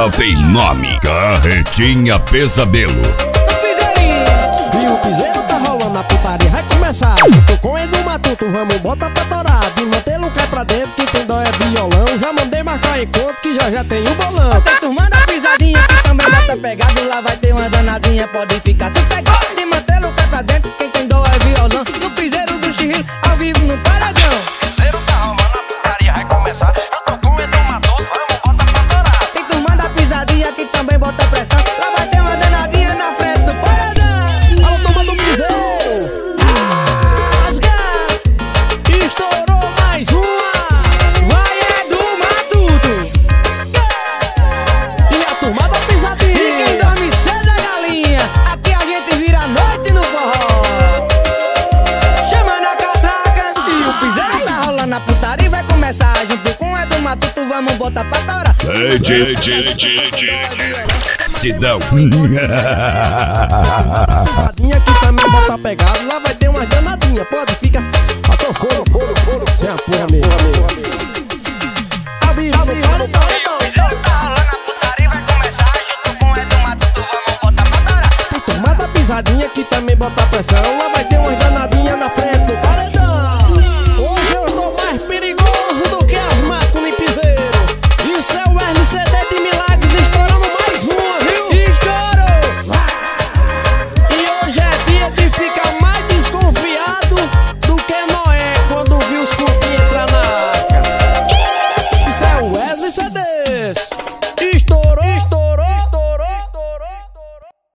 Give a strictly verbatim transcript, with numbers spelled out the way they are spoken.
ela tem nome: Carretinha Pesadelo. E o piseiro tá rolando, a putaria vai começar. Eu tô com Edu Matuto, vamos botar pra torar. De mantê-lo cai pra dentro, quem tem dó é violão. Já mandei marcar encontro que já já tem o bolão. Tá turmando a pisadinha que também bota pegado. Lá vai ter uma danadinha, pode ficar sossegado. De mantê-lo cai pra dentro, quem tem dó é violão. No piseiro do Chirril, ao vivo no paredão. O piseiro tá rolando, a putaria vai começar. Eu tô com Edu Matuto, vamos botar pra torar. Tem turmando a pisadinha que também bota pressão. Lá vai ter uma danadinha na frente do paredão. Alô, toma do piseiro. Estourou mais uma. Vai Edu Matuto. E a turma da pisadinha. E quem dorme cedo é galinha. Aqui a gente vira a noite no forró. Chamando a catraca. E o piseiro tá rolando, a putaria vai começar. Junto com Edu Matuto, vamos botar pra torar. Sidão. Pisadinha que também bota pegado. Lá vai ter umas danadinhas, pode ficar. Até foro, foro, foro. Sem a porra mesmo. Ao vivo, ao vivo, ao vivo. O piseiro tá rolando, a putaria vai começar. Junto com Edu Matuto, vamos botar pra torar. Tem turma da pisadinha que também bota pressão. Lá vai